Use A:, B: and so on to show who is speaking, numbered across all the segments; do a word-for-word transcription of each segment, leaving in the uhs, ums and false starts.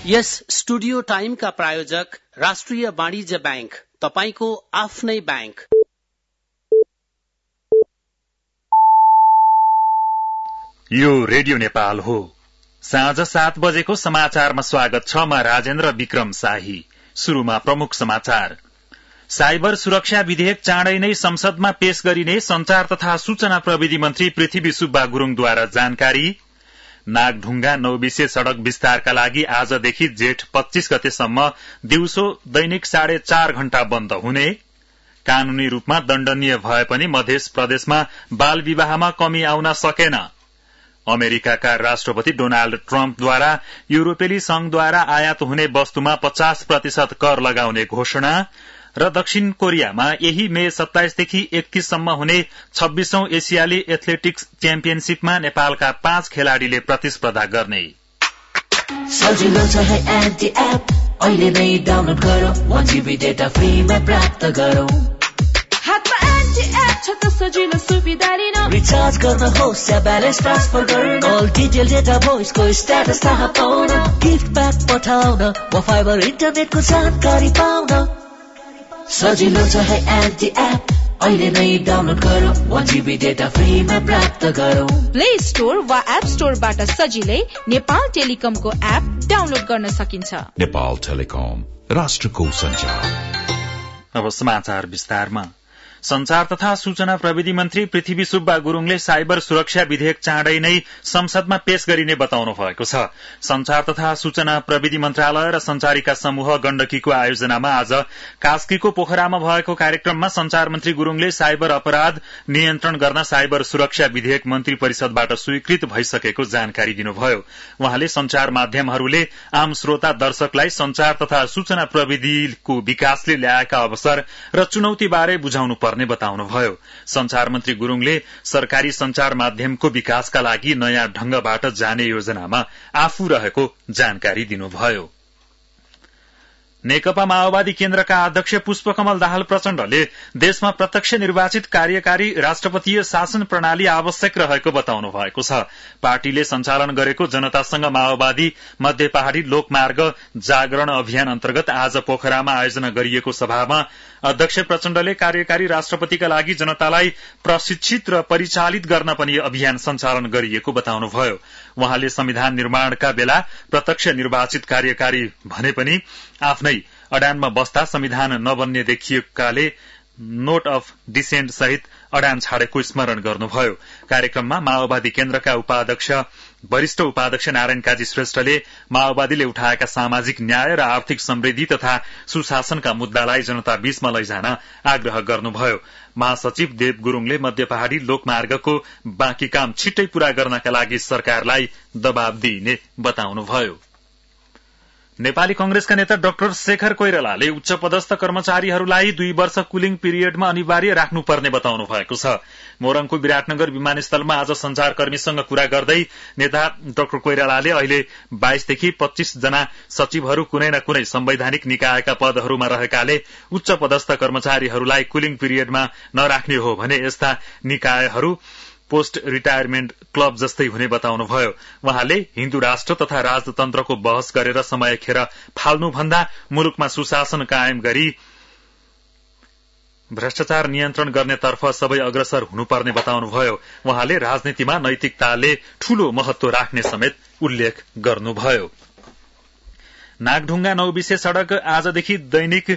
A: यस studio टाइमका प्रायोजक राष्ट्रिय वाणिज्य बैंक, तपाईको आफ्नै बैंक।
B: यो रेडियो नेपाल हो। साँझ सात बजेको समाचारमा स्वागत छ। म राजेन्द्र विक्रम शाही। शुरूमा प्रमुख समाचार। साइबर सुरक्षा विधेयक चाँडै नै संसदमा पेश गरिने संचार तथा सूचना प्रविधि मन्त्री पृथ्वी सुब्बा गुरूङद्वारा जानकारी। नागढुङ्गा नौबिसे सड़क विस्तारका लागि आजदेखि जेठ पच्चीस गतेसम्म दिउँसो दैनिक साढे चार घण्टा बन्द हुने। कानूनी रूपमा दण्डनीय भए पनि मध्य प्रदेशमा बाल विवाहमा कमी आउन सकेन। अमेरिकाका राष्ट्रपति डोनाल्ड ट्रम्पद्वारा युरोपेली संघद्वारा आयात हुने वस्तुमा पचास प्रतिशत कर लगाउने घोषणा। र दक्षिण कोरियामा यही मे सत्ताइसदेखि एकतीससम्म हुने छब्बीसौं एसियाली एथलेटिक्स च्याम्पियनशीपमा नेपालका पाँच खेलाड़ीले प्रतिस्पर्धा गर्ने।
C: सजिलो छ है एन्टी एप, अहिले नै डाउनलोड गरौ, एक जीबी डेटा फ्रीमा प्राप्त गरौ।
D: हातमा एन्टी एप छ त सजिलो सुविधा लिन,
C: रिचार्ज गर्न होस् या ब्यालेन्स ट्रान्सफर गर्न, अल डिटेल डेटा भोइसको स्ट्याटस थाहा पाउन, गिफ्ट प्याक पठाउन वा फाइबर इन्टरनेटको जानकारी पाउन। सजिलो छ है एन्टी एप, अहिले नै डाउनलोड गरौ, एक जीबी डेटा फ्रीमा प्राप्त गरौ।
D: प्ले स्टोर वा एप स्टोरबाट सजिलै नेपाल टेलिकमको एप डाउनलोड गर्न सकिन्छ।
E: नेपाल टेलिकम, राष्ट्रको सञ्चार।
B: अब समाचार विस्तारमा। संचार तथा सूचना प्रविधि मन्त्री पृथ्वी सुब्बा गुरूङले साइबर सुरक्षा विधेयक चाँडै नै संसदमा पेश गरिने बताउनु भएको छ। संचार तथा सूचना प्रविधि मन्त्रालय र संचारिका समूह गण्डकीको आयोजनामा आज कास्कीको पोखरामा भएको कार्यक्रममा संचार मन्त्री गुरूङले साइबर अपराध नियन्त्रण गर्न साइबर सुरक्षा विधेयक मन्त्री परिषदबाट स्वीकृत भइसकेको जानकारी दिनुभयो। उहाँले संचार माध्यमहरूले आम श्रोता दर्शकलाई संचार तथा सूचना प्रविधिको विकासले ल्याएका अवसर र चुनौतीबारे बुझाउनु पर्ने बताउनुभयो। संचार मन्त्री गुरूङले सरकारी संचार माध्यमको विकासका लागि नयाँ ढंगबाट जाने योजनामा आफू रहेको जानकारी दिनुभयो। नेकपा माओवादी केन्द्रका अध्यक्ष पुष्पकमल दाहाल प्रचण्डले देशमा प्रत्यक्ष निर्वाचित कार्यकारी राष्ट्रपतीय शासन प्रणाली आवश्यक रहेको बताउनु भएको छ। पार्टीले सञ्चालन गरेको जनतासँग माओवादी मध्य पहाड़ी लोकमार्ग जागरण अभियान अन्तर्गत आज पोखरामा आयोजना गरिएको सभामा अध्यक्ष प्रचण्डले कार्यकारी राष्ट्रपतिका लागि जनतालाई प्रशिक्षित र परिचालित गर्न पनि अभियान सञ्चालन गरिएको बताउनुभयो। उहाँले संविधान निर्माणका बेला प्रत्यक्ष निर्वाचित कार्यकारी भने पनि आफ्नै अडानमा बस्दा संविधान नबन्ने देखिएकाले नोट अफ डिसेन्ट सहित अडान छाडेको स्मरण गर्नुभयो। कार्यक्रममा माओवादी केन्द्रका उपाध्यक्ष वरिष्ठ उपाध्यक्ष नारायण काजी श्रेष्ठले माओवादीले उठाएका सामाजिक न्याय र आर्थिक समृद्धि तथा सुशासनका मुद्दालाई जनता बीचमा लैजान आग्रह गर्नुभयो। महासचिव देव गुरूङले मध्य पहाड़ी लोकमार्गको बाँकी काम छिट्टै पूरा गर्नका लागि सरकारलाई दबाव दिइने बताउनुभयो। नेपाली कंग्रेसका नेता डाक्टर शेखर कोइरालाले उच्च पदस्थ कर्मचारीहरूलाई दुई वर्ष कुलिङ पिरियडमा अनिवार्य राख्नुपर्ने बताउनु भएको छ। मोरङको विराटनगर विमानस्थलमा आज संचारकर्मीसँग कुरा गर्दै नेता डाक्टर कोइरालाले अहिले बाइसदेखि पच्चीस जना सचिवहरू कुनै न कुनै संवैधानिक निकायका पदहरूमा रहेकाले उच्च पदस्थ कर्मचारीहरूलाई कुलिङ पिरियडमा नराख्ने हो भने यस्ता निकायहरू पोस्ट रिटायरमेन्ट क्लब जस्तै हुने बताउनुभयो। उहाँले हिन्दू राष्ट्र तथा राजतन्त्रको बहस गरेर समय खेर फाल्नुभन्दा मुलुकमा सुशासन कायम गरी भ्रष्टाचार नियन्त्रण गर्नेतर्फ सबै अग्रसर हुनुपर्ने बताउनुभयो। उहाँले राजनीतिमा नैतिकताले ठूलो महत्व राख्ने समेत उल्लेख गर्नुभयो। नागढुङ्गा नौबिसे सड़क आजदेखि दैनिक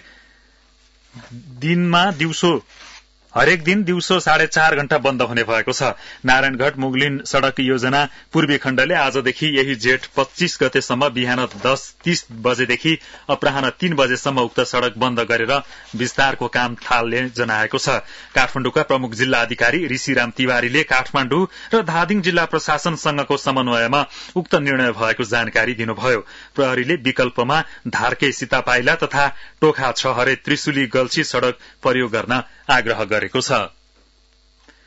B: दिनमा दिउँसो हरेक दिन दिउँसो साढे चार घण्टा बन्द हुने भएको छ। नारायणगढ़ मुगलिन सड़क योजना पूर्वी खण्डले आजदेखि यही जेठ पच्चीस गतेसम्म बिहान दस तीस बजेदेखि अपराह्न तीन बजेसम्म उक्त सड़क बन्द गरेर विस्तारको काम थाल्ने जनाएको छ। काठमाडौँका प्रमुख जिल्ला अधिकारी ऋषिराम तिवारीले काठमाडौँ र धादिङ जिल्ला प्रशासनसँगको समन्वयमा उक्त निर्णय भएको जानकारी दिनुभयो। प्रहरीले विकल्पमा धार्के सीतापाइला तथा टोखा छहरे त्रिशुली गल्छी सड़क प्रयोग गर्न आग्रह गरेको छ।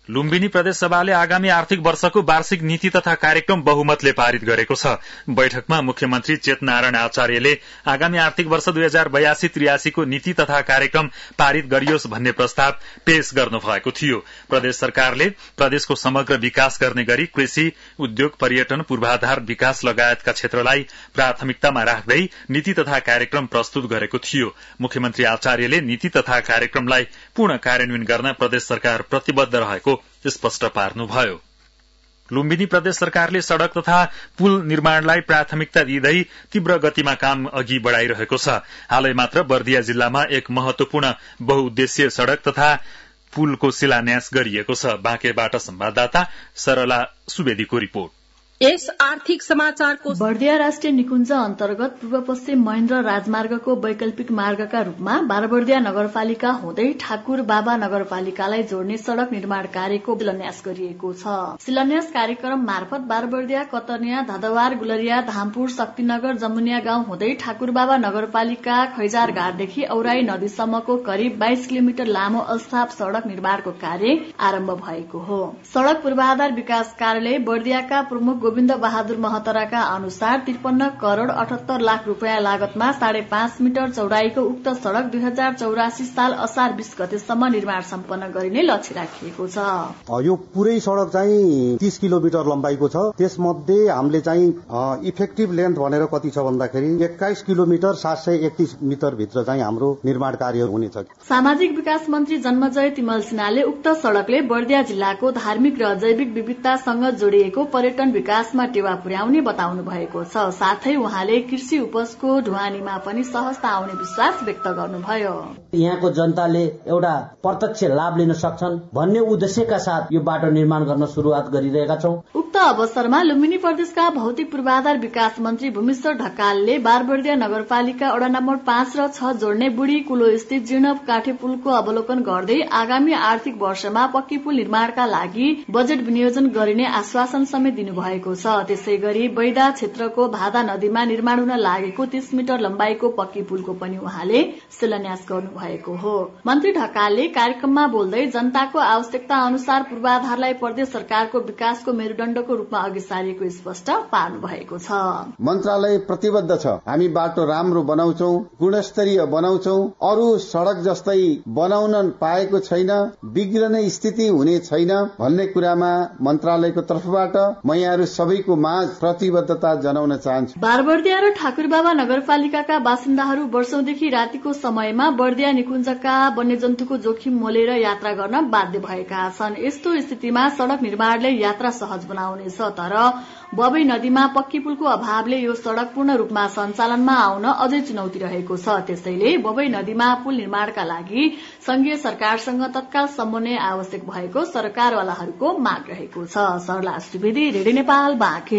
B: लुम्बिनी प्रदेश सभाले आगामी आर्थिक वर्षको वार्षिक नीति तथा कार्यक्रम बहुमतले पारित गरेको छ। बैठकमा मुख्यमन्त्री चेतनारायण आचार्यले आगामी आर्थिक वर्ष दुई हजार बयासी त्रियासीको नीति तथा कार्यक्रम पारित गरियोस् भन्ने प्रस्ताव पेश गर्नु भएको थियो। प्रदेश सरकारले प्रदेशको समग्र विकास गर्ने गरी कृषि, उद्योग, पर्यटन, पूर्वाधार विकास लगायतका क्षेत्रलाई प्राथमिकतामा राख्दै नीति तथा कार्यक्रम प्रस्तुत गरेको थियो। मुख्यमन्त्री आचार्यले नीति तथा कार्यक्रमलाई पूर्ण कार्यान्वयन गर्न प्रदेश सरकार प्रतिबद्ध रहेको स्पष्ट पार्नुभयो। लुम्बिनी प्रदेश सरकारले सड़क तथा पुल निर्माणलाई प्राथमिकता दिँदै तीव्र गतिमा काम अघि बढ़ाइरहेको छ। हालै मात्र बर्दिया जिल्लामा एक महत्वपूर्ण बहुउद्देश्यीय सड़क तथा पुलको शिलान्यास गरिएको छ। बाँकेबाट संवाददाता सरला सुवेदीको रिपोर्ट।
F: यस आर्थिक समाचारको
G: बर्दिया राष्ट्रिय निकुञ्ज अन्तर्गत पूर्व पश्चिम महेन्द्र राजमार्गको वैकल्पिक मार्गका रूपमा बारबर्दिया नगरपालिका हुँदै ठाकुर बाबा नगरपालिकालाई जोड्ने सड़क निर्माण कार्यको शिलान्यास गरिएको छ। शिलान्यास कार्यक्रम मार्फत बारबर्दिया, कतनिया, धदवार, गुलरिया, धामपुर, शक्तिनगर, जमुनिया गाउँ हुँदै ठाकुर बाबा नगरपालिका खैजार घाटदेखि औराई नदीसम्मको करिब बाइस किलोमिटर लामो अस्थाप सड़क निर्माणको कार्य आरम्भ भएको हो। सड़क पूर्वाधार विकास कार्यालय बर्दियाका प्रमुख गोविन्द बहादुर महतराका अनुसार त्रिपन्न करोड़ अठहत्तर लाख रूपियाँ लागतमा साढे पाँच मिटर चौड़ाईको उक्त सड़क दुई हजार चौरासी साल असार बीस गतेसम्म निर्माण सम्पन्न गरिने लक्ष्य राखिएको छ।
H: यो पुरै सड़क चाहिँ तीस किलोमिटर लम्बाइको छ। त्यसमध्ये हामीले चाहिँ इफेक्टिभ लेन्थ भनेर कति छ भन्दाखेरि एक्काइस किलोमिटर सात सय एकतीस मिटर भित्र चाहिँ हाम्रो निर्माण कार्य हुनेछ।
G: सामाजिक विकास मन्त्री जन्मजय तिमल सिन्हाले उक्त सड़कले बर्दिया जिल्लाको धार्मिक र जैविक विविधतासँग जोडिएको पर्यटन विकासमा टेवा पुर्याउने बताउनु भएको छ। साथै उहाँले कृषि उपजको ढुवानीमा पनि सहजता आउने विश्वास व्यक्त गर्नुभयो।
I: यहाँको जनताले एउटा प्रत्यक्ष लाभ लिन सक्छन् भन्ने उद्देश्यका साथ यो बाटो निर्माण गर्न शुरूआत गरिरहेका छौं।
G: उक्त अवसरमा लुम्बिनी प्रदेशका भौतिक पूर्वाधार विकास मन्त्री भूमेश्वर ढकालले बारबर्दिया नगरपालिका वडा नम्बर पाँच र छ जोड्ने बुढी कुलो स्थित जीर्ण काठे पुलको अवलोकन गर्दै आगामी आर्थिक वर्षमा पक्की पुल निर्माणका लागि बजेट विनियोजन गरिने आश्वासन समेत दिनुभएको छ। त्यसै गरी बैदा क्षेत्रको भादा नदीमा निर्माण हुन लागेको तीस मिटर लम्बाईको पक्की पुलको पनि उहाँले शिलान्यास गर्नुभएको हो। मन्त्री ढकालले कार्यक्रममा बोल्दै जनताको आवश्यकता अनुसार पूर्वाधारलाई प्रदेश सरकारको विकासको मेरुदण्डको रूपमा अघि सारिएको स्पष्ट पार्नु भएको छ।
J: मन्त्रालय प्रतिबद्ध छ, हामी बाटो राम्रो बनाउँछौ, गुणस्तरीय बनाउँछौ, अरू सड़क जस्तै बनाउन पाएको छैन, बिग्रने स्थिति हुने छैन भन्ने कुरामा मन्त्रालयको तर्फबाट म यहाँहरू सबैको माझ प्रतिबद्धता जनाउन चाहन्छु।
G: बारबर्दिया र ठाकुरबाबा नगरपालिकाका बासिन्दाहरू वर्षौंदेखि रातिको समयमा बर्दिया निकुञ्जका वन्यजन्तुको जोखिम मोलेर यात्रा गर्न बाध्य भएका छन्। यस्तो स्थितिमा सड़क निर्माणले यात्रा सहज बनाउनेछ, तर बबई नदीमा पक्की पुलको अभावले यो सड़क पूर्ण रूपमा सञ्चालनमा आउन अझै चुनौती रहेको छ। त्यसैले बबई नदीमा पुल निर्माणका लागि संघीय सरकारसँग तत्काल समन्वय आवश्यक भएको सरकारवालाहरूको माग रहेको छ। सरला सुवेदी, रेडियो नेपाल, बाँके।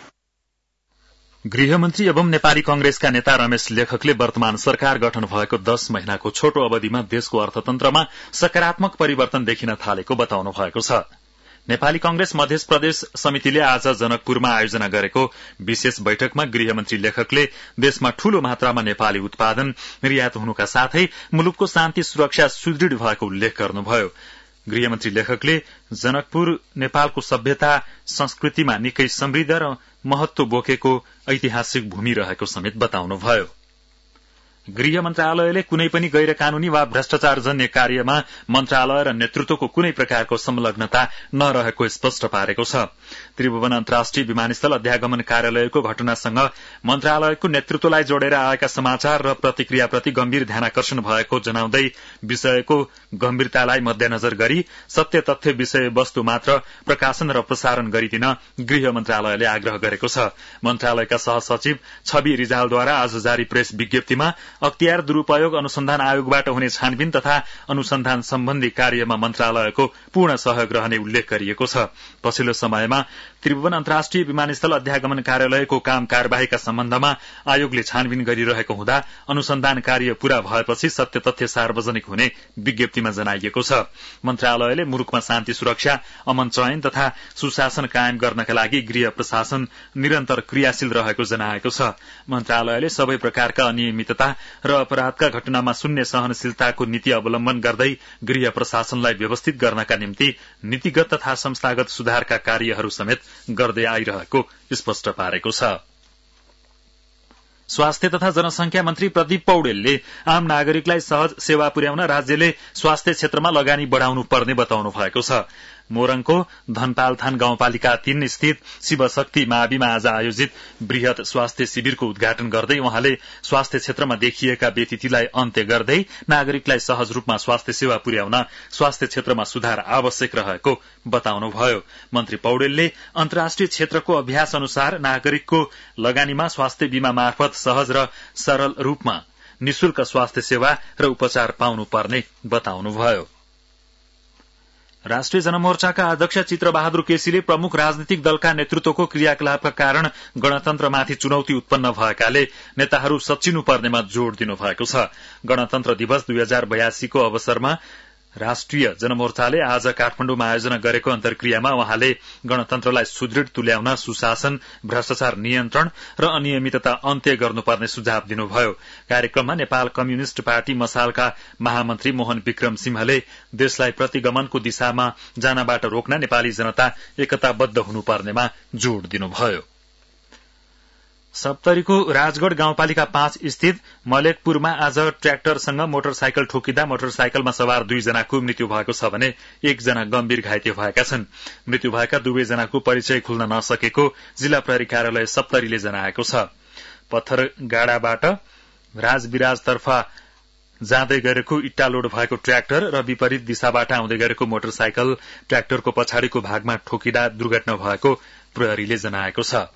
B: गृहमन्त्री एवं नेपाली कांग्रेसका नेता रमेश लेखकले वर्तमान सरकार गठन भएको दश महिनाको छोटो अवधिमा देशको अर्थतन्त्रमा सकारात्मक परिवर्तन देखिन थालेको बताउनु भएको छ। नेपाली कांग्रेस मध्य प्रदेश समितिले आज जनकपुरमा आयोजना गरेको विशेष बैठकमा गृहमन्त्री लेखकले देशमा ठूलो मात्रामा नेपाली उत्पादन निर्यात हुनुका साथै मुलुकको शान्ति सुरक्षा सुदृढ़ भएको उल्लेख गर्नुभयो। गृहमन्त्री लेखकले जनकपुर नेपालको सभ्यता संस्कृतिमा निकै समृद्ध र महत्व बोकेको ऐतिहासिक भूमि रहेको समेत बताउनुभयो। गृह मन्त्रालयले कुनै पनि गैर कानूनी वा भ्रष्टाचार जन्य कार्यमा मन्त्रालय र नेतृत्वको कुनै प्रकारको संलग्नता नरहेको स्पष्ट पारेको छ। त्रिभुवन अन्तर्राष्ट्रिय विमानस्थल अध्यागमन कार्यालयको घटनासँग मन्त्रालयको नेतृत्वलाई जोडेर आएका समाचार र प्रतिक्रियाप्रति गम्भीर ध्यानाकर्षण भएको जनाउँदै विषयको गम्भीरतालाई मध्यनजर गरी सत्य तथ्य विषय वस्तु मात्र प्रकाशन र प्रसारण गरिदिन गृह मन्त्रालयले आग्रह गरेको छ। मन्त्रालयका सहसचिव छवि रिजालद्वारा आज जारी प्रेस विज्ञप्तिमा अख्तियार दुरूपयोग अनुसन्धान आयोगबाट हुने छानबिन तथा अनुसन्धान सम्बन्धी कार्यमा मन्त्रालयको पूर्ण सहयोग रहने उल्लेख गरिएको छ। पछिल्लो समयमा त्रिभुवन अन्तर्राष्ट्रिय विमानस्थल अध्यागमन कार्यालयको काम कार्यवाहीका सम्बन्धमा आयोगले छानबिन गरिरहेको हुँदा अनुसन्धान कार्य पूरा भएपछि सत्य तथ्य सार्वजनिक हुने विज्ञप्तिमा जनाइएको छ। मन्त्रालयले मुलुकमा शान्ति सुरक्षा, अमन चयन तथा सुशासन कायम गर्नका लागि गृह प्रशासन निरन्तर क्रियाशील रहेको जनाएको छ। मन्त्रालयले सबै प्रकारका अनियमितता र अपराधका घटनामा शून्य सहनशीलताको नीति अवलम्बन गर्दै गृह प्रशासनलाई व्यवस्थित गर्नका निम्ति नीतिगत तथा संस्थागत सुधारका कार्यहरू समेत गर्दै आइरहेको स्पष्ट पारेको छ। स्वास्थ्य तथा जनसंख्या मन्त्री प्रदीप पौडेलले आम नागरिकलाई सहज सेवा पुर्याउन राज्यले स्वास्थ्य क्षेत्रमा लगानी बढ़ाउनु पर्ने बताउनु भएको छ। मोरङको धनपालथान गाउँपालिका तीन स्थित शिवशक्ति माविमा आज आयोजित वृहत स्वास्थ्य शिविरको उद्घाटन गर्दै उहाँले स्वास्थ्य क्षेत्रमा देखिएका व्यतिथिलाई अन्त्य गर्दै नागरिकलाई सहज रूपमा स्वास्थ्य सेवा पुर्याउन स्वास्थ्य क्षेत्रमा सुधार आवश्यक रहेको बताउनुभयो। मन्त्री पौडेलले अन्तर्राष्ट्रिय क्षेत्रको अभ्यास अनुसार नागरिकको लगानीमा स्वास्थ्य बीमा मार्फत सहज र सरल रूपमा निशुल्क स्वास्थ्य सेवा र उपचार पाउनुपर्ने बताउनुभयो। राष्ट्रिय जनमोर्चाका अध्यक्ष चित्रबहादुर केसीले प्रमुख राजनीतिक दलका नेतृत्वको क्रियाकलापका कारण गणतन्त्रमाथि चुनौती उत्पन्न भएकाले नेताहरू सच्चिनुपर्नेमा जोड़ दिनुभएको छ। गणतन्त्र दिवस दुई हजार बयासीको अवसरमा राष्ट्रिय जनमोर्चाले आज काठमाडौँमा आयोजना गरेको अन्तर्क्रियामा उहाँले गणतन्त्रलाई सुदृढ़ तुल्याउन सुशासन, भ्रष्टाचार नियन्त्रण र अनियमितता अन्त्य गर्नुपर्ने सुझाव दिनुभयो। कार्यक्रममा नेपाल कम्युनिष्ट पार्टी मसालका महामन्त्री मोहन विक्रम सिंहले देशलाई प्रतिगमनको दिशामा जानबाट रोक्न नेपाली जनता एकताबद्ध हुनुपर्नेमा जोड़ दिनुभयो। सप्तरीको राजगढ़ गाउँपालिका पाँच स्थित मलेकपुरमा आज ट्र्याक्टरसँग मोटरसाइकल ठोकिँदा मोटरसाइकलमा सवार दुईजनाको मृत्यु भएको छ भने एकजना गम्भीर घाइते भएका छन्। मृत्यु भएका दुवैजनाको परिचय खुल्न नसकेको जिल्ला प्रहरी कार्यालय सप्तरीले जनाएको छ। पत्थरगाडाबाट राजविराजतर्फ जाँदै गरेको इट्टा लोड भएको ट्र्याक्टर र विपरीत दिशाबाट आउँदै गरेको मोटरसाइकल ट्र्याक्टरको पछाडिको भागमा ठोकिँदा दुर्घटना भएको प्रहरीले जनाएको छ।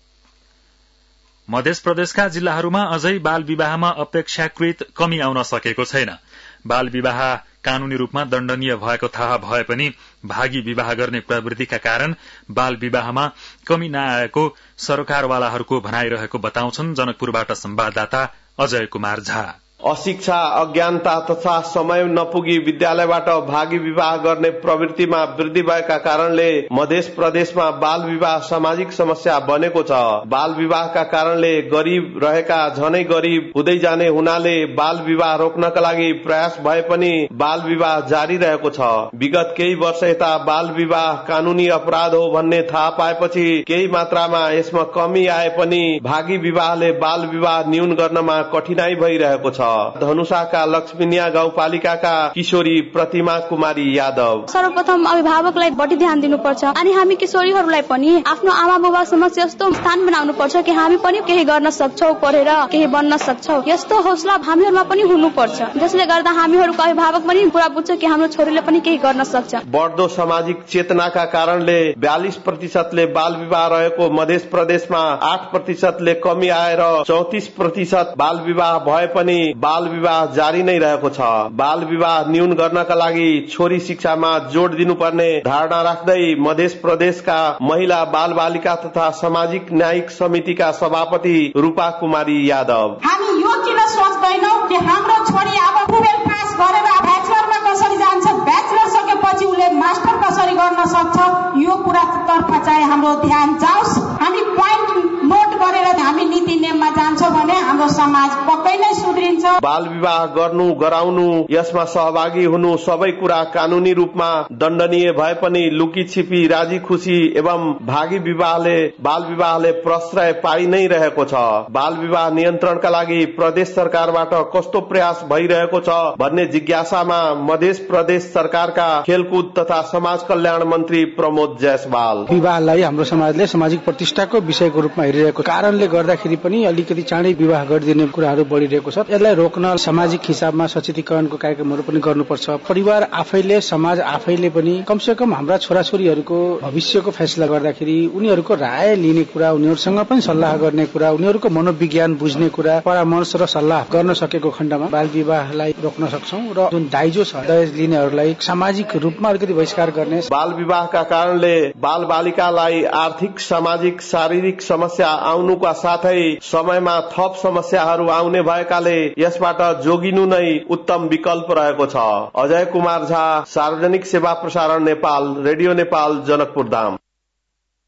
B: मध्य प्रदेशका जिल्लाहरूमा अझै बाल विवाहमा अपेक्षाकृत कमी आउन सकेको छैन। बाल विवाह कानूनी रूपमा दण्डनीय भएको थाहा भए पनि भागी विवाह गर्ने प्रवृत्तिका कारण बाल विवाहमा कमी नआएको सरकारवालाहरूको भनाइरहेको बताउँछन् जनकपुरबाट संवाददाता अजय कुमार झा।
K: अशिक्षा, अज्ञानता तथा समय नपुगी विद्यालयबाट भागी विवाह गर्ने प्रवृत्तिमा वृद्धि भएका कारणले मध्य प्रदेशमा बाल विवाह सामाजिक समस्या बनेको छ। बाल विवाहका कारणले गरीब रहेका झनै गरीब हुँदै जाने हुनाले बाल विवाह रोक्नका लागि प्रयास भए पनि बाल विवाह जारी रहेको छ। विगत केही वर्ष यता बाल विवाह कानूनी अपराध हो भन्ने थाहा पाएपछि केही मात्रामा यसमा कमी आए पनि भागी विवाहले बाल विवाह न्यून गर्नमा कठिनाई भइरहेको छ। धनुषाका लक्ष्मीनिया गाउँपालिकाका किशोरी प्रतिमा कुमारी यादव।
L: सर्वप्रथम अभिभावकलाई बढी ध्यान दिनुपर्छ अनि हामी किशोरीहरूलाई पनि आफ्नो आमा बुबा समक्ष यस्तो स्थान बनाउनु पर्छ कि हामी पनि केही गर्न सक्छौ, पढेर केही बन्न सक्छौ, यस्तो हौसला हामीहरूमा पनि हुनुपर्छ, जसले गर्दा हामीहरूको अभिभावक पनि कुरा बुझ्छ कि हाम्रो छोरीले पनि केही गर्न सक्छ।
K: बढ्दो सामाजिक चेतनाका कारणले बयालीस प्रतिशतले बाल विवाह रहेको मध्य प्रदेशमा आठ प्रतिशतले कमी आएर चौतिस प्रतिशत बाल विवाह भए पनि बाल विवाह जारी नै रहेको छ। बाल विवाह न्यून गर्नका लागि छोरी शिक्षामा जोड़ दिनुपर्ने धारणा राख्दै मध्य प्रदेशका महिला बाल बालिका तथा सामाजिक न्यायिक समितिका सभापति रूपा कुमारी यादव।
M: हामी यो किन सोच्दैनौ कि हाम्रो छोरी अब टुवेल्भ पास गरेर ब्याचलरमा कसरी जान्छ, ब्याचलर सकेपछि उसले मास्टर कसरी गर्न सक्छ, यो कुरा तर्फ चाहिँ हाम्रो ध्यान जाओस्। हामी पोइन्ट नोट गरेर हामी नीति नियममा जान्छौँ भने हाम्रो समाज पक्कै नै सुध्रिन्छ।
K: बाल विवाह गर्नु, गराउनु, यसमा सहभागी हुनु सबै कुरा कानूनी रूपमा दण्डनीय भए पनि लुकी छिपी राजी खुशी एवं भागी विवाहले बाल विवाहले प्रश्रय पाइ नै रहेको छ। बाल विवाह नियन्त्रणका लागि प्रदेश सरकारबाट कस्तो प्रयास भइरहेको छ भन्ने जिज्ञासामा मध्य प्रदेश सरकारका खेलकुद तथा समाज कल्याण मन्त्री प्रमोद जायसवाल।
N: विवाहलाई हाम्रो समाजले सामाजिक प्रतिष्ठाको विषयको रूपमा हेरिरहेको कारणले गर्दाखेरि पनि अलिकति चाँडै विवाह गरिदिने कुराहरू बढिरहेको छ। यसलाई रोक्न सामाजिक हिसाबमा सचेतीकरणको कार्यक्रमहरू पनि गर्नुपर्छ। परिवार आफैले, समाज आफैले पनि कमसे कम हाम्रा छोराछोरीहरूको भविष्यको फैसला गर्दाखेरि उनीहरूको राय लिने कुरा, उनीहरूसँग पनि सल्लाह गर्ने कुरा, उनीहरूको मनोविज्ञान बुझ्ने कुरा, परामर्श र सल्लाह गर्न सकेको खण्डमा बाल विवाहलाई रोक्न सक्छौं र जुन दाइजो छ दहेज लिनेहरूलाई सामाजिक रूपमा अलिकति बहिष्कार गर्ने।
K: बाल विवाहका कारणले बाल बालिकालाई आर्थिक, सामाजिक, शारीरिक समस्या आउनुका साथै समयमा थप समस्याहरू आउने भएकाले यसबाट जोगिनु नै उत्तम विकल्प रहेको छ। अजय कुमार झा, सार्वजनिक सेवा प्रसारण नेपाल, रेडियो नेपाल, जनकपुर धाम।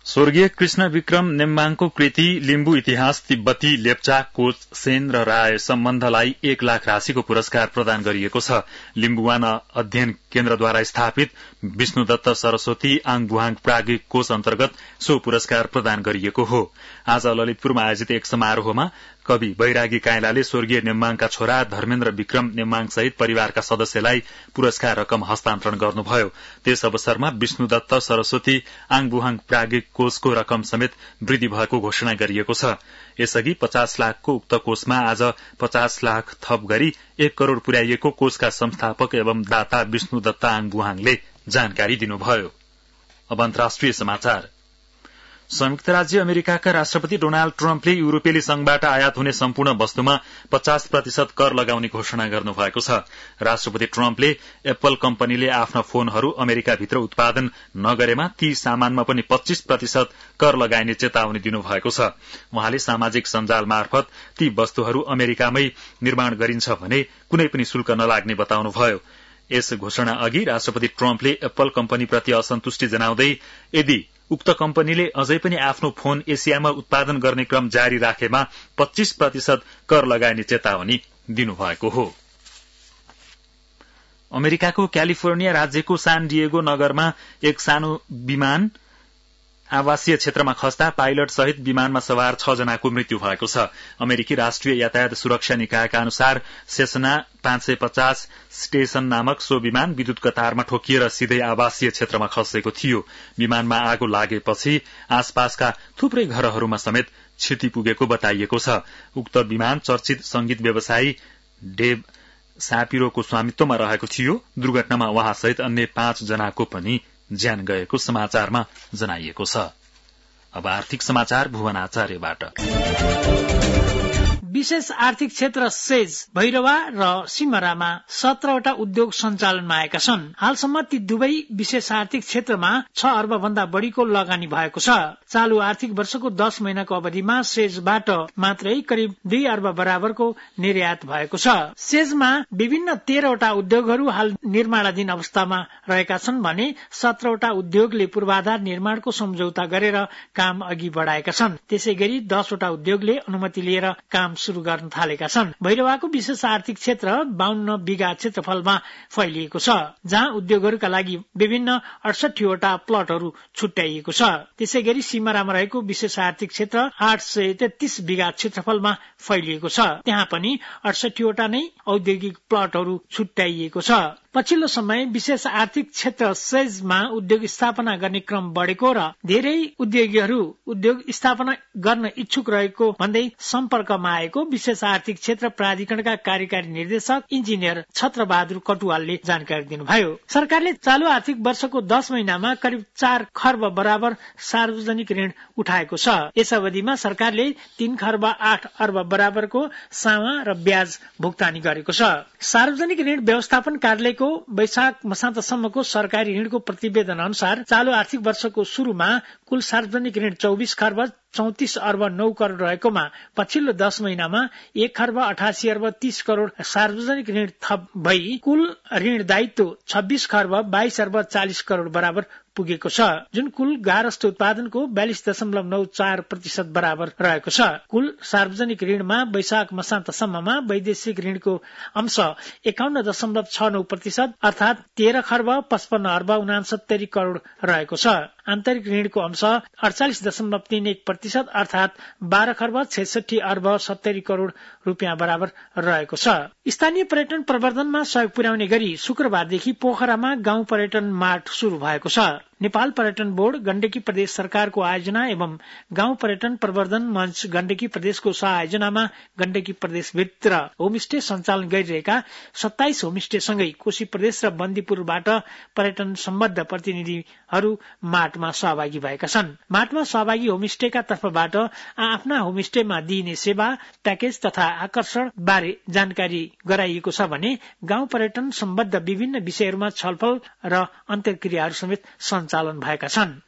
B: स्वर्गीय कृष्ण विक्रम नेम्बाङको कृति लिम्बू इतिहास तिब्बती लेप्चा कोच सेन र राय सम्बन्धलाई एक लाख राशिको पुरस्कार प्रदान गरिएको छ। लिम्बुवान अध्ययन केन्द्रद्वारा स्थापित विष्णुदत्त सरस्वती आङबुहाङ प्राज्ञिक कोष अन्तर्गत सो पुरस्कार प्रदान गरिएको हो। आज ललितपुरमा आयोजित एक समारोहमा कवि बैरागी काइलाले स्वर्गीय नेम्बाङका छोरा धर्मेन्द्र विक्रम नेम्बाङ सहित परिवारका सदस्यलाई पुरस्कार रकम हस्तान्तरण गर्नुभयो। त्यस अवसरमा विष्णुदत्त सरस्वती आङबुहाङ प्राज्ञिक कोषको रकम समेत वृद्धि भएको घोषणा गरिएको छ। यसअघि पचास लाखको उक्त कोषमा आज पचास लाख थप गरी एक करोड़ पुर्याइएको कोषका संस्थापक एवं दाता विष्णुदत्त आङबुहाङले जानकारी दिनुभयो। अब अन्तर्राष्ट्रिय समाचार। संयुक्त राज्य अमेरिकाका राष्ट्रपति डोनाल्ड ट्रम्पले युरोपेली संघबाट आयात हुने सम्पूर्ण वस्तुमा पचास प्रतिशत कर लगाउने घोषणा गर्नुभएको छ। राष्ट्रपति ट्रम्पले एप्पल कम्पनीले आफ्ना फोनहरू अमेरिकाभित्र उत्पादन नगरेमा ती सामानमा पनि पच्चीस प्रतिशत कर लगाइने चेतावनी दिनुभएको छ। उहाँले सामाजिक सञ्जाल मार्फत ती वस्तुहरू अमेरिकामै निर्माण गरिन्छ भने कुनै पनि शुल्क नलाग्ने बताउनुभयो। यस घोषणा अघि राष्ट्रपति ट्रम्पले एप्पल कम्पनीप्रति असन्तुष्टि जनाउँदै यदि उक्त कम्पनीले अझै पनि आफ्नो फोन एसियामा उत्पादन गर्ने क्रम जारी राखेमा पच्चीस प्रतिशत कर लगाइने चेतावनी दिनुभएको हो। अमेरिकाको क्यालिफोर्निया राज्यको सान डिएगो नगरमा एक सानो विमान आवासीय क्षेत्रमा खस्दा पाइलट सहित विमानमा सवार छ जनाको मृत्यु भएको छ। अमेरिकी राष्ट्रिय यातायात सुरक्षा निकायका अनुसार सेसना पाँच सय पचास स्टेशन नामक सो विमान विद्युतका तारमा ठोकिएर सिधै आवासीय क्षेत्रमा खसेको थियो। विमानमा आगो लागेपछि आसपासका थुप्रै घरहरूमा समेत क्षति पुगेको बताइएको छ। उक्त विमान चर्चित संगीत व्यवसायी डेभ सापिरोको स्वामित्वमा रहेको थियो। दुर्घटनामा उहाँसहित अन्य पाँच जनाको पनि ज्यान गएको समाचारमा जनाइएको छ। अब आर्थिक समाचार भुवन आचार्यबाट।
O: विशेष आर्थिक क्षेत्र सेज भैरवा र सिमरामा सत्रवटा उद्योग सञ्चालनमा आएका छन्। हालसम्म ती दुवै विशेष आर्थिक क्षेत्रमा छ अर्ब भन्दा बढ़ीको लगानी भएको छ। चालू आर्थिक वर्षको दश महिनाको अवधिमा सेजबाट मात्रै करिब दुई अर्ब बराबरको निर्यात भएको छ। सेजमा विभिन्न तेह्रवटा उद्योगहरू हाल निर्माणाधीन अवस्थामा रहेका छन् भने सत्रवटा उद्योगले पूर्वाधार निर्माणको सम्झौता गरेर काम अघि बढ़ाएका छन्। त्यसै गरी दसवटा उद्योगले अनुमति लिएर काम शुरू गर्न थालेका छन्। भैरवाको विशेष आर्थिक क्षेत्र बाहन्न बिघा क्षेत्रफलमा फैलिएको छ, जहाँ उद्योगहरूका लागि विभिन्न अडसठीवटा प्लटहरू छुट्याइएको छ। त्यसै गरी सिमरामा रहेको विशेष आर्थिक क्षेत्र आठ सय तेत्तीस बिघा क्षेत्रफलमा फैलिएको छ। त्यहाँ पनि अडसठीवटा नै औद्योगिक प्लटहरू छुट्याइएको छ। पछिल्लो समय विशेष आर्थिक क्षेत्र सेजमा उद्योग स्थापना गर्ने क्रम बढ़ेको र धेरै उद्योगीहरू उद्योग स्थापना गर्न इच्छुक रहेको भन्दै सम्पर्कमा आएको विशेष आर्थिक क्षेत्र प्राधिकरणका कार्यकारी निर्देशक इन्जिनियर छत्रबहादुर कटुवालले जानकारी दिनुभयो। सरकारले चालू आर्थिक वर्षको दश महिनामा करिब चार खर्ब बराबर सार्वजनिक ऋण उठाएको छ। यस अवधिमा सरकारले तीन खर्ब आठ अर्ब बराबरको सामा र ब्याज भुक्तानी गरेको छ। सार्वजनिक ऋण व्यवस्थापन कार्यालयको वैशाख मसान्तसम्मको सरकारी ऋणको प्रतिवेदन अनुसार चालू आर्थिक वर्षको शुरूमा कुल सार्वजनिक ऋण चौबिस खर्ब चौतिस अर्ब नौ करोड़ रहेकोमा पछिल्लो दश महिनामा एक खर्ब अठासी अर्ब तीस करोड़ सार्वजनिक ऋण थप भई कुल ऋण दायित्व छब्बीस खर्ब बाइस अर्ब चालिस करोड़ बराबर पुगेको छ, जुन कुल गारस्थ उत्पादनको बयालिस दशमलव नौ चार प्रतिशत बराबर रहेको छ। कुल सार्वजनिक ऋणमा वैशाख मसान्तसम्ममा वैदेशिक ऋणको अंश एकाउन्न दशमलव छ नौ प्रतिशत अर्थात तेह्र खर्ब पचपन्न अर्ब उनासत्तरी करोड़ रहेको छ। आन्तरिक ऋणको अंश अडचालिस दशमलव तीन एक प्रतिशत अर्थात बाह्र खर्ब छैसठी अर्ब सत्तरी करोड़ रूपियाँ बराबर रहेको छ। स्थानीय पर्यटन प्रवर्धनमा सहयोग पुर्याउने गरी शुक्रबारदेखि पोखरामा गाउँ पर्यटन मार्ट शुरू भएको छ। नेपाल पर्यटन बोर्ड, गण्डकी प्रदेश सरकारको आयोजना एवं गाउँ पर्यटन प्रवर्धन मंच गण्डकी प्रदेशको सह-आयोजनामा गण्डकी प्रदेशभित्र होमस्टे सञ्चालन गरिरहेका सत्ताइस होमस्टे सँगै कोशी प्रदेश र बन्दीपुरबाट पर्यटन सम्बद्ध प्रतिनिधिहरू मार्टमा सहभागी भएका छन्। मार्टमा सहभागी होमस्टेका तर्फबाट आफ्ना होमस्टेमा दिइने सेवा, प्याकेज तथा आकर्षण बारे जानकारी गराइएको छ भने गाउँ पर्यटन सम्बद्ध विभिन्न विषयहरूमा छलफल र अन्तर्क्रियाहरू समेत सञ्चालन भएका छन्।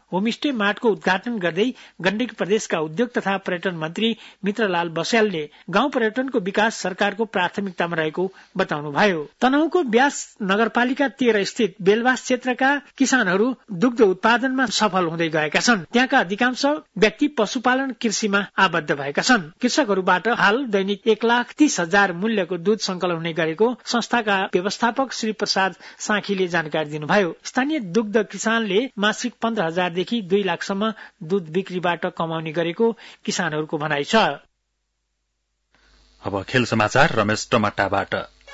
O: होमस्टे मार्टको उद्घाटन गर्दै गण्डकी प्रदेशका उद्योग तथा पर्यटन मन्त्री मित्रलाल बस्यालले गाउँ पर्यटनको विकास सरकारको प्राथमिकतामा रहेको बताउनुभयो। तनहुँको ब्यास नगरपालिका तेह्र स्थित बेलवास क्षेत्रका किसानहरू दुग्ध उत्पादनमा सफल हुँदै गएका छन्। त्यहाँका अधिकांश व्यक्ति पशुपालन कृषिमा आबद्ध भएका छन्। कृषकहरूबाट हाल दैनिक एक लाख तीस हजार मूल्यको दूध संकलन हुने गरेको संस्थाका व्यवस्थापक श्री प्रसाद साखीले जानकारी दिनुभयो। स्थानीय दुग्ध किसानले मासिक पन्ध्र हजारदेखि दुई लाखसम्म दूध बिक्रीबाट कमाउने गरेको किसानहरूको भनाइ छ।
B: अब खेल समाचार रमेश टमाटाबाट।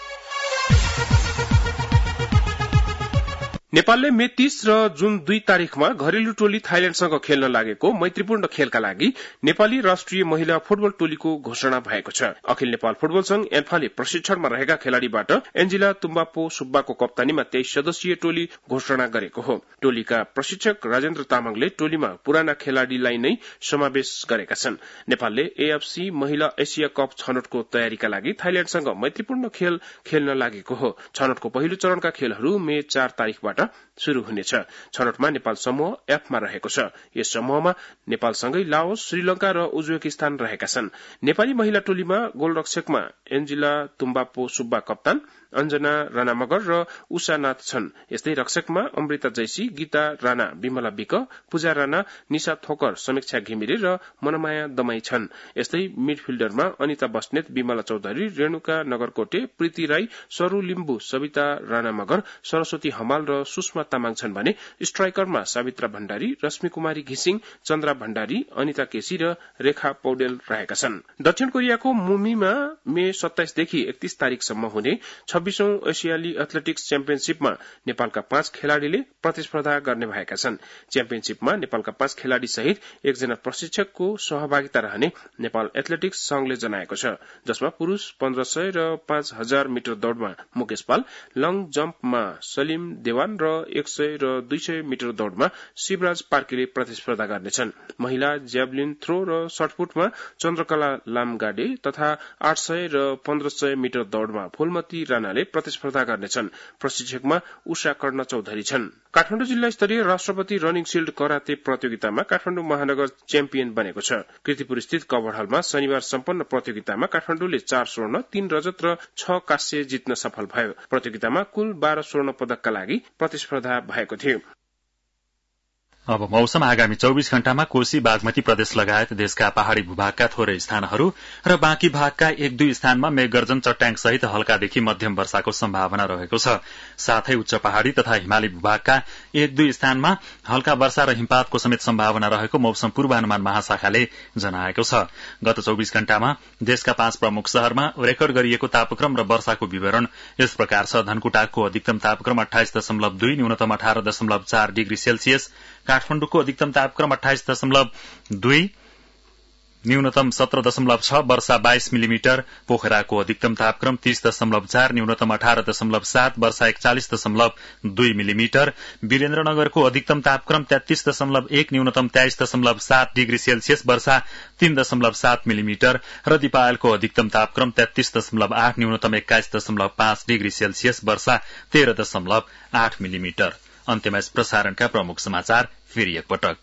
P: नेपालले मे तीस र जुन दुई तारिकमा घरेलु टोली थाइल्याण्डसँग खेल्न लागेको मैत्रीपूर्ण खेलका लागि नेपाली राष्ट्रिय महिला फुटबल टोलीको घोषणा भएको छ। अखिल नेपाल फुटबल संघ एन्फाले प्रशिक्षणमा रहेका खेलाड़ीबाट एन्जिला तुम्बापो सुब्बाको कप्तानीमा तेइस सदस्यीय टोली घोषणा गरेको हो। टोलीका प्रशिक्षक राजेन्द्र तामाङले टोलीमा पुराना खेलाड़ीलाई नै समावेश गरेका छन्। नेपालले एएफसी महिला एसिया कप छनौटको तयारीका लागि थाइल्याण्डसँग मैत्रीपूर्ण खेल खेल्न लागेको हो। छनौटको पहिलो चरणका खेलहरू मे चार तारिकबाट शुरू हुनेछ। छनौटमा नेपाल समूह एफमा रहेको छ। यस समूहमा नेपालसँगै लाओस, श्रीलंका र उज्बेकिस्तान रहेका छन्। नेपाली महिला टोलीमा गोलरक्षकमा एन्जिला तुम्बापो सुब्बा कप्तान, अञ्जना राणा मगर र उषा नाथ छन्। यस्तै रक्षकमा अमृता जैसी, गीता राणा, विमला विक, पूजा राणा, निशा थोकर, समीक्षा घिमिरे र मनमाया दमाई छन्। यस्तै मिडफिल्डरमा अनिता बस्नेत, विमला चौधरी, रेणुका नगरकोटे, प्रीति राई, सरू लिम्बू, सविता राणा मगर, सरस्वती हमाल र सुषमा तामाङ छन् भने स्ट्राइकरमा सावित्रा भण्डारी, रश्मि कुमारी घिसिङ, चन्द्रा भण्डारी, अनिता केसी र रेखा पौडेल रहेका छन्। दक्षिण कोरियाको मुमीमा मे सत्ताइसदेखि एकतीस तारिकसम्म हुने छब्बीसौं एसियाली एथलेटिक्स च्याम्पियनशीपमा नेपालका पाँच खेलाड़ीले प्रतिस्पर्धा गर्ने भएका छन्। च्याम्पियनशीपमा नेपालका पाँच खेलाड़ी सहित एकजना प्रशिक्षकको सहभागिता रहने नेपाल एथलेटिक्स संघले जनाएको छ, जसमा पुरूष पन्ध्र सय र पाँच हजार मिटर दौड़मा मुकेश पाल, लङ जम्पमा सलिम देवान र एक सय र दुई सय मिटर दौड़मा शिवराज पार्कीले प्रतिस्पर्धा गर्नेछन्। महिला ज्याभलिन थ्रो र शटपुटमा चन्द्रकला लामगाडे तथा आठ सय र पन्ध्र सय मिटर दौड़मा फूलमती राणाले प्रतिस्पर्धा गर्नेछन्। प्रशिक्षकमा उषा कर्ण चौधरी छन्। काठमाडौँ जिल्ला स्तरीय राष्ट्रपति रनिङ शिल्ड कराते प्रतियोगितामा काठमाडौँ महानगर च्याम्पियन बनेको छ। कीर्तिपुर स्थित कवर हलमा शनिबार सम्पन्न प्रतियोगितामा काठमाडौँले चार स्वर्ण, तीन रजत र छ कांस्य जित्न सफल भयो। प्रतियोगितामा कुल बाह्र स्वर्ण पदकका लागि प्रतिस्पर्धा भएको थियो।
B: अब मौसम। आगामी चौबीस घण्टामा कोशी, बागमती प्रदेश लगायत देशका पहाड़ी भूभागका थोरै स्थानहरू र बाँकी भागका एक दुई स्थानमा मेघगर्जन, चट्याङ सहित हल्कादेखि मध्यम वर्षाको सम्भावना रहेको छ। साथै उच्च पहाड़ी तथा हिमाली भूभागका एक दुई स्थानमा हल्का वर्षा र हिमपातको समेत सम्भावना रहेको मौसम पूर्वानुमान महाशाखाले जनाएको छ। गत चौबीस घण्टामा देशका पाँच प्रमुख शहरमा रेकर्ड गरिएको तापक्रम र वर्षाको विवरण यस प्रकार छ। धनकुटाको अधिकतम तापक्रम अठाइस दशमलव दुई, न्यूनतम अठार दशमलव चार डिग्री सेल्सियस, काठमाडौँको अधिकतम तापक्रम अठाइस दशमलव दुई, न्यूनतम सत्र दशमलव छ, वर्षा बाइस मिलिमिटर, पोखराको अधिकतम तापक्रम तीस दशमलव चार, न्यूनतम अठार दशमलव सात, वर्षा एकचालिस दशमलव दुई मिलिमिटर, वीरेन्द्रनगरको अधिकतम तापक्रम तेत्तीस दशमलव एक, न्यूनतम तेइस दशमलव सात डिग्री सेल्सियस, वर्षा तीन दशमलव सात मिलिमिटर र दिपायलको अधिकतम तापक्रम तेत्तीस दशमलव आठ, न्यूनतम एक्काइस दशमलव पाँच डिग्री सेल्सियस, वर्षा तेह्र दशमलव आठ मिलिमिटर। अन्त्यमा यस प्रसारणका प्रमुख समाचार फेरि एकपटक।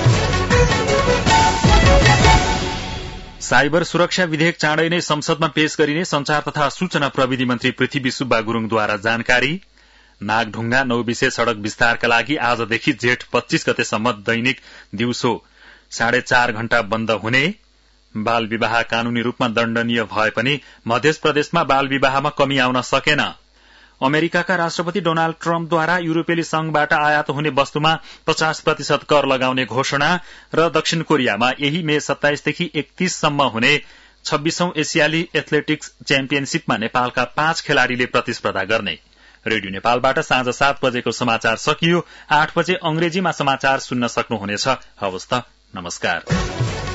B: साइबर सुरक्षा विधेयक चाँडै नै संसदमा पेश गरिने संचार तथा सूचना प्रविधि मन्त्री पृथ्वी सुब्बा गुरूङद्वारा जानकारी। नागढुङ्गा नौबिसे सड़क विस्तारका लागि आजदेखि जेठ पच्चीस गतेसम्म दैनिक दिउँसो साढे चार घण्टा बन्द हुने। बाल विवाह कानूनी रूपमा दण्डनीय भए पनि मध्य प्रदेशमा बाल विवाहमा कमी आउन सकेन। अमेरिकाका राष्ट्रपति डोनाल्ड ट्रम्पद्वारा युरोपेली संघबाट आयात हुने वस्तुमा पचास प्रतिशत कर लगाउने घोषणा र दक्षिण कोरियामा यही मे सत्ताइसदेखि एकतीससम्म हुने छब्बीसौं एसियाली एथलेटिक्स च्याम्पियनशीपमा नेपालका पाँच खेलाड़ीले प्रतिस्पर्धा गर्ने। रेडियो नेपालबाट साँझ सात बजेको समाचार सकियो। आठ बजे अंग्रेजीमा समाचार सुन्न सक्नुहुनेछ। हवस् त, नमस्कार।